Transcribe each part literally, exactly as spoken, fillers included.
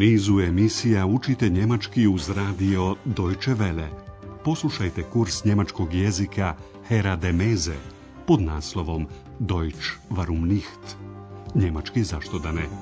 nizu emisija učite njemački uz radio Deutsche Welle. Poslušajte kurs njemačkog jezika Hera de Meze pod naslovom Deutsch warum nicht? Njemački zašto da ne?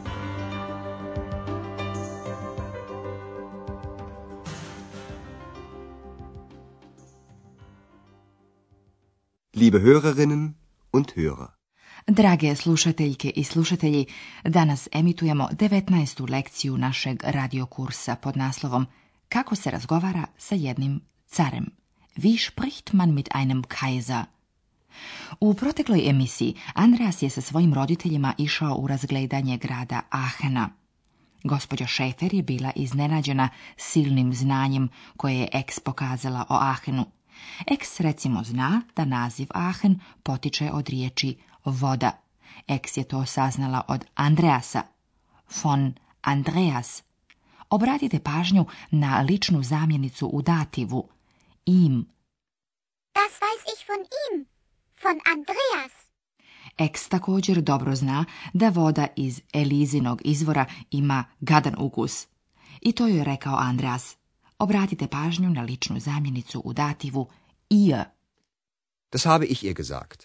Liebe Hörerinnen und Hörer. Drage slušateljke i slušatelji, danas emitujemo devetnaestu lekciju našeg radiokursa pod naslovom Kako se razgovara sa jednim carem. Wie spricht man mit einem Kaiser? U protekloj emisiji Andreas je sa svojim roditeljima išao u razgledanje grada Aachena. Gospođa Schäfer je bila iznenađena silnim znanjem koje je Ex pokazala o Aachenu. Ex recimo zna da naziv Aachen potiče od riječi voda. Ex je to saznala od Andreasa. Von Andreas. Obratite pažnju na ličnu zamjenicu u dativu. Im. Das weiß ich von ihm. Von Andreas. Ex također dobro zna da voda iz Elizinog izvora ima gadan ukus. I to joj je rekao Andreas. Obratite pažnju na ličnu zamjenicu u dativu ihr. Das habe ich ihr gesagt.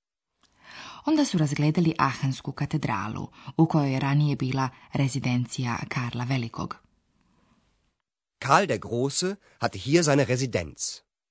Onda su razgledali Aachensku katedralu, u kojoj je ranije bila rezidencija Karla Velikog. Karl der Große hatte hier seine Residenz.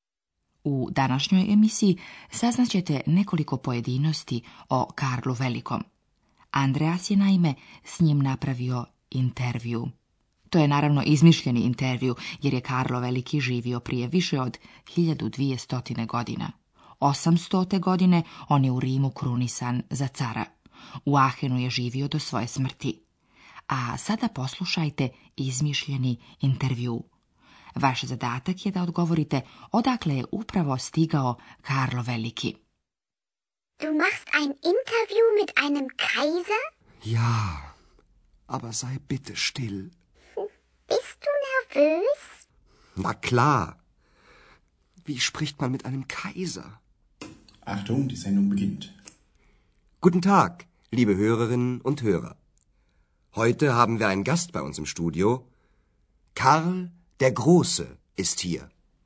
U današnjoj emisiji saznaćete nekoliko pojedinosti o Karlu Velikom. Andreas je naime s njim napravio intervju. To je naravno izmišljeni intervju, jer je Karlo Veliki živio prije više od hiljadu dvjesto godina. osamstote godine on je u Rimu krunisan za cara. U Aachenu je živio do svoje smrti. A sada poslušajte izmišljeni intervju. Vaš zadatak je da odgovorite odakle je upravo stigao Karlo Veliki. Du machst ein Interview mit einem Kaiser? Ja, aber sei bitte still. Bist du nervös? Na klar. Wie spricht man mit einem Kaiser? Achtung, die Sendung beginnt. Guten Tag, liebe Hörerinnen und Hörer. Heute haben wir einen Gast bei uns im Studio. Karl der Große ist hier.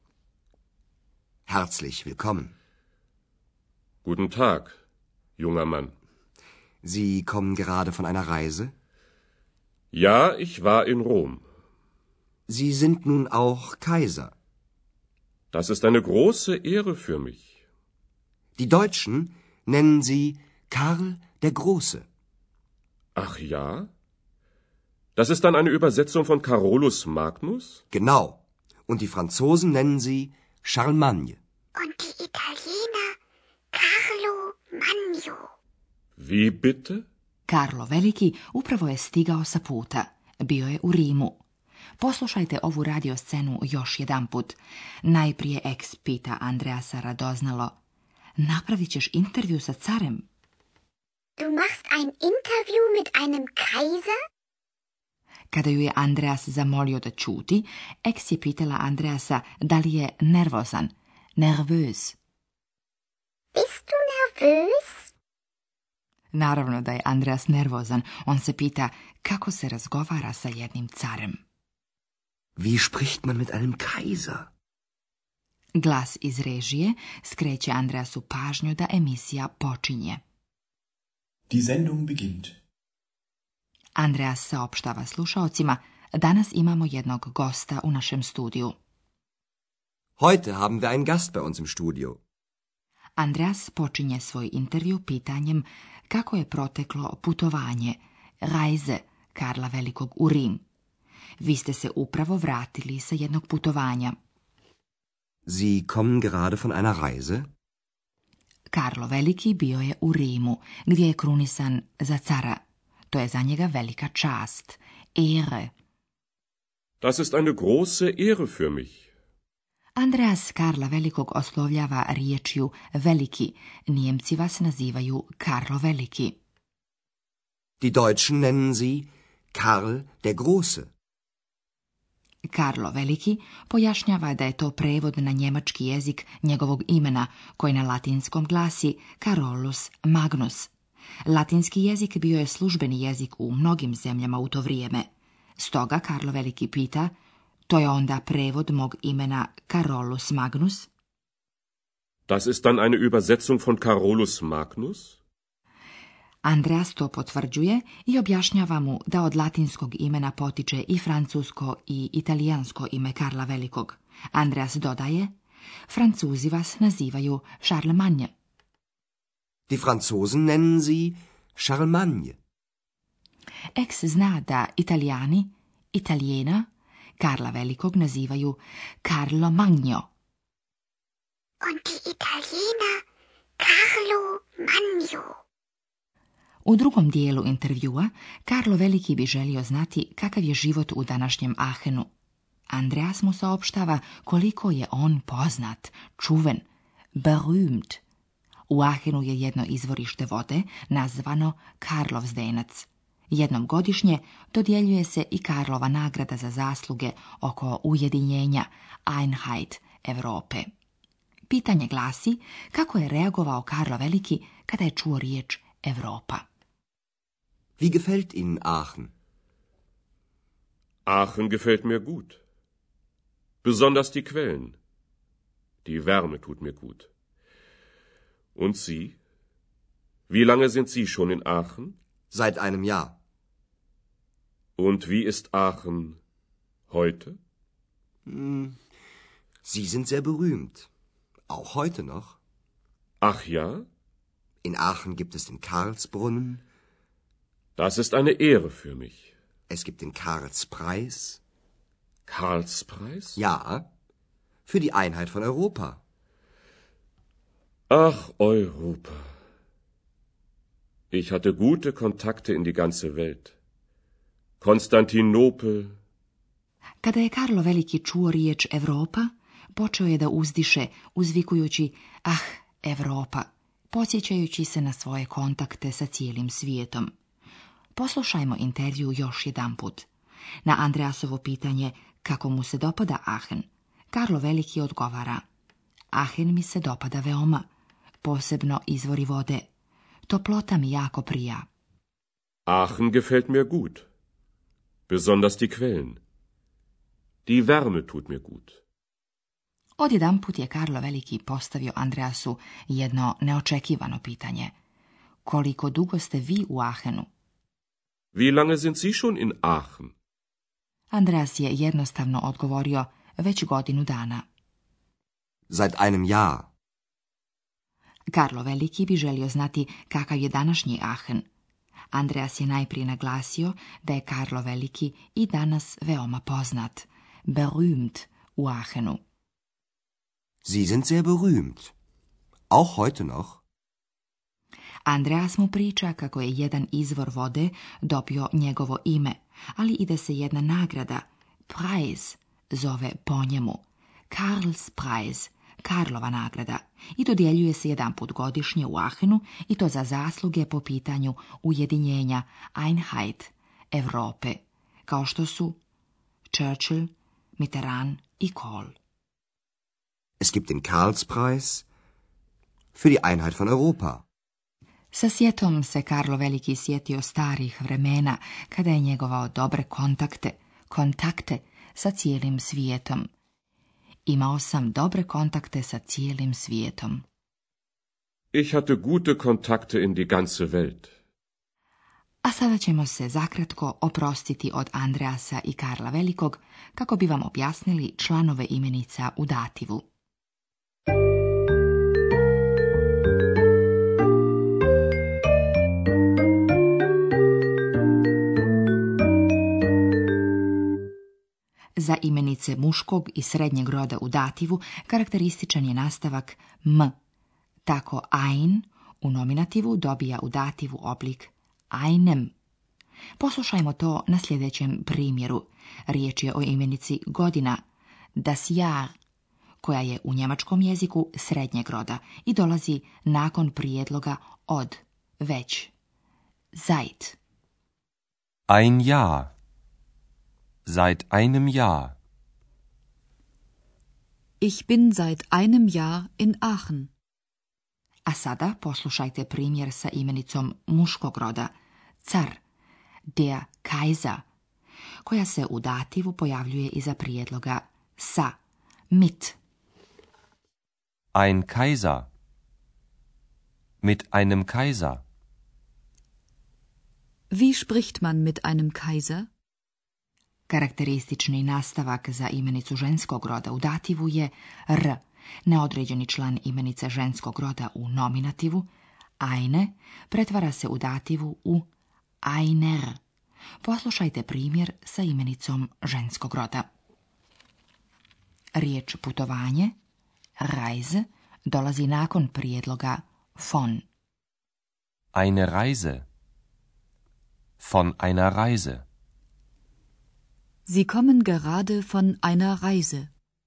Herzlich willkommen. Guten Tag, junger Mann. Sie kommen gerade von einer Reise? Ja, ich war in Rom. Sie sind nun auch Kaiser. Das ist eine große Ehre für mich. Die Deutschen nennen Sie Karl der Große. Ach ja? Das ist dann eine Übersetzung von Carolus Magnus? Genau. Und die Franzosen nennen Sie Charlemagne. Und die Italiener Carlo Magno. Wie bitte? Karlo Veliki upravo je stigao sa puta. Bio je u Rimu. Poslušajte ovu radioscenu još jedanput. Najprije Ex pita Andreasa radoznalo. Napravit ćeš intervju sa carem? Du machst ein Interview mit einem Kaiser? Kada ju je Andreas zamolio da ćuti, Ex je pitala Andreasa da li je nervozan. Nervös. Bist du nervös? Naravno da je Andreas nervozan. On se pita kako se razgovara sa jednim carem. Wie spricht man mit einem Kaiser? Glas iz režije skreće Andreasu pažnju da emisija počinje. Die Sendung beginnt. Andreas saopštava slušaocima, danas imamo jednog gosta u našem studiju. Heute haben wir einen Gast bei uns im Studio. Andreas počinje svoj intervju pitanjem kako je proteklo putovanje, Reise Karla Velikog u Rim. Vi ste se upravo vratili sa jednog putovanja. Sie kommen gerade von einer Reise? Karlo Veliki bio je u Rimu, gdje je krunisan za cara. To je za njega velika čast, Ehre. Das ist eine große Ehre für mich. Andreas Karla Velikog oslovljava riječju veliki. Nijemci vas nazivaju Karlo Veliki. Die Deutschen nennen Sie Karl der Große. Karlo Veliki pojašnjava da je to prevod na njemački jezik njegovog imena, koji na latinskom glasi Carolus Magnus. Latinski jezik bio je službeni jezik u mnogim zemljama u to vrijeme. Stoga Karlo Veliki pita, to je onda prevod mog imena Carolus Magnus? Das ist dann eine Übersetzung von Carolus Magnus? Andreas to potvrđuje i objašnjava mu da od latinskog imena potiče i francusko i italijansko ime Karla Velikog. Andreas dodaje, Francuzi vas nazivaju Charlemagne. Die Franzosen nennen sie Charlemagne. Ex zna da Italijani, Italijena, Karla Velikog nazivaju Carlo Magno. Und die Italiener Carlo Magno. U drugom dijelu intervjua Karlo Veliki bi želio znati kakav je život u današnjem Aachenu. Andreas mu saopštava koliko je on poznat, čuven, berühmt. U Aachenu je jedno izvorište vode nazvano Karlovsdenac. Jednom godišnje dodjeljuje se i Karlova nagrada za zasluge oko ujedinjenja Einheit Europe. Pitanje glasi kako je reagovao Karlo Veliki kada je čuo riječ Europa. Wie gefällt Ihnen Aachen? Aachen gefällt mir gut. Besonders die Quellen. Die Wärme tut mir gut. Und Sie? Wie lange sind Sie schon in Aachen? Seit einem Jahr. Und wie ist Aachen heute? Hm, Sie sind sehr berühmt. Auch heute noch. Ach ja? In Aachen gibt es den Karlsbrunnen. Das ist eine Ehre für mich. Es gibt den Karlspreis. Karlspreis? Ja, für die Einheit von Europa. Ach, Europa. Ich hatte gute Kontakte in die ganze Welt. Konstantinopel. Kada je Karlo Veliki čuo riječ Europa, počeo je da uzdiše, uzvikujući ah, Europa, podsjećajući se na svoje kontakte sa cijelim svijetom. Poslušajmo intervju još jedanput. Na Andreasovo pitanje kako mu se dopada Aachen, Karlo Veliki odgovara: Aachen mi se dopada veoma, posebno izvori vode. Toplota mi jako prija. Aachen gefällt mir gut. Besonders die Quellen. Die Wärme tut mir gut. Odjedanput je Karlo Veliki postavio Andreasu jedno neočekivano pitanje. Koliko dugo ste vi u Aachenu? Wie lange sind Sie schon in Aachen? Andreas je jednostavno odgovorio već godinu dana. Seit einem Jahr. Karlo Veliki bi želio znati kakav je današnji Aachen. Andreas je najprije naglasio da je Karlo Veliki i danas veoma poznat, berühmt u Aachenu. Sie sind sehr berühmt. Auch heute noch. Andreas mu priča kako je jedan izvor vode dobio njegovo ime, ali i da se jedna nagrada, Preis, zove po njemu, Karlspreis, Karlova nagrada, i dodjeljuje se jedan put godišnje u Aachenu i to za zasluge po pitanju ujedinjenja Einheit Europe, kao što su Churchill, Mitterrand i Kohl. Es gibt den Karlspreis für die Einheit von Europa. Sa sjetom se Karlo Veliki sjetio starih vremena, kada je njegovao dobre kontakte, kontakte sa cijelim svijetom. Imao sam dobre kontakte sa cijelim svijetom. Ich hatte gute Kontakte in die ganze Welt. A sada ćemo se zakratko oprostiti od Andreasa i Karla Velikog, kako bi vam objasnili članove imenica u dativu. Za imenice muškog i srednjeg roda u dativu karakterističan je nastavak m. Tako ein u nominativu dobija u dativu oblik einem. Poslušajmo to na sljedećem primjeru. Riječ je o imenici godina, das Jahr, koja je u njemačkom jeziku srednjeg roda i dolazi nakon prijedloga od, već. Seit. Ein Jahr. Seit einem Jahr. Ich bin seit einem Jahr in Aachen. A sada poslušajte primjer sa imenicom muškog roda, car, der Kaiser, koja se u dativu pojavljuje iza prijedloga sa, mit. Ein Kaiser. Mit einem Kaiser. Wie spricht man mit einem Kaiser? Karakteristični nastavak za imenicu ženskog roda u dativu je r, neodređeni član imenice ženskog roda u nominativu, eine, pretvara se u dativu u einer. Poslušajte primjer sa imenicom ženskog roda. Riječ putovanje, Reise, dolazi nakon prijedloga von. Eine Reise. Von einer Reise. Sie kommen gerade von einer Reise.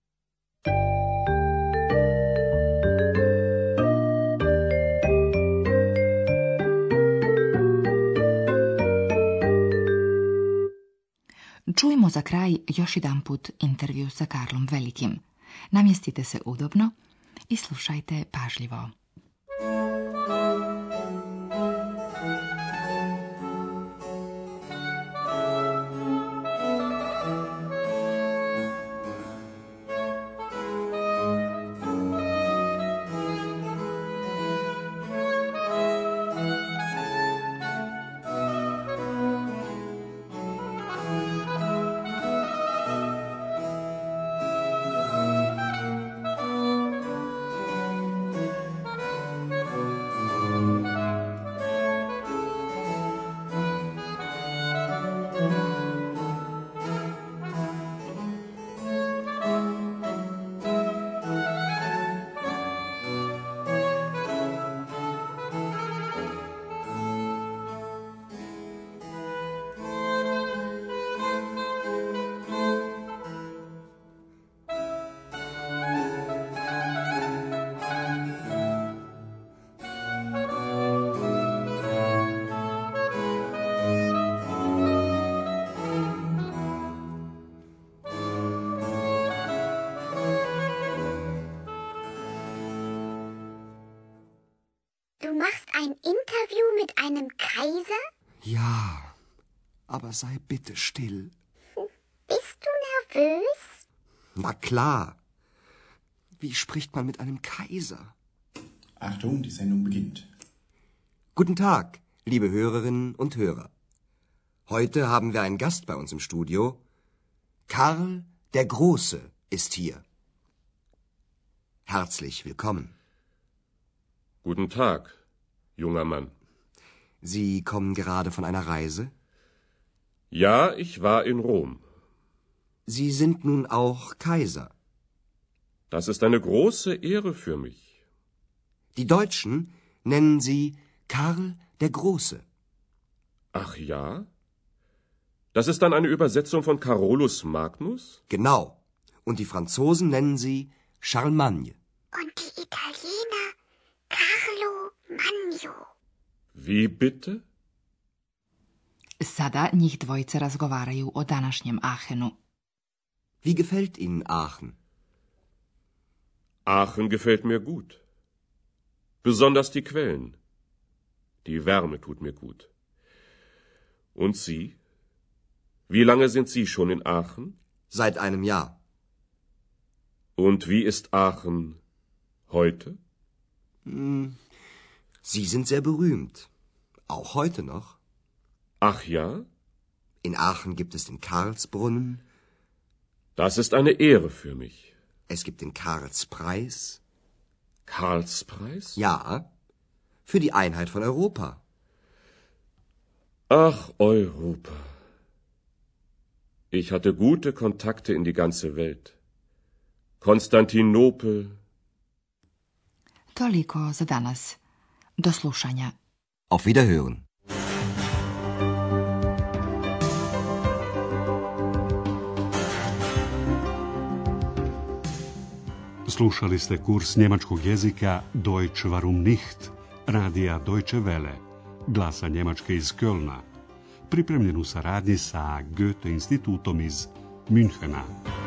Čujmo za kraj još jedan put intervju sa Karlom Velikim. Namjestite se udobno i slušajte pažljivo. Du machst ein Interview mit einem Kaiser? Ja, aber sei bitte still. Bist du nervös? Na klar. Wie spricht man mit einem Kaiser? Achtung, die Sendung beginnt. Guten Tag, liebe Hörerinnen und Hörer. Heute haben wir einen Gast bei uns im Studio. Karl der Große ist hier. Herzlich willkommen. Guten Tag, junger Mann. Sie kommen gerade von einer Reise? Ja, ich war in Rom. Sie sind nun auch Kaiser. Das ist eine große Ehre für mich. Die Deutschen nennen Sie Karl der Große. Ach ja? Das ist dann eine Übersetzung von Carolus Magnus? Genau. Und die Franzosen nennen Sie Charlemagne. Und die Italiener Carlo Magno. Wie bitte? Sada njih dvojica razgovaraju o današnjem Aachenu. Wie gefällt Ihnen Aachen? Aachen gefällt mir gut. Besonders die Quellen. Die Wärme tut mir gut. Und Sie? Wie lange sind Sie schon in Aachen? Seit einem Jahr. Und wie ist Aachen heute? Hm, Sie sind sehr berühmt. Auch heute noch. Ach ja? In Aachen gibt es den Karlsbrunnen. Das ist eine Ehre für mich. Es gibt den Karlspreis. Karlspreis? Ja, für die Einheit von Europa. Ach, Europa. Ich hatte gute Kontakte in die ganze Welt. Konstantinopel. Toliko za danas. Do slušanja. Auf Wiederhören. Slušali ste kurs njemačkog jezika Deutsch warum nicht, radija Deutsche Welle, glasa Njemačke iz Kölna, pripremljen u saradnji sa Goethe institutom iz Münchena.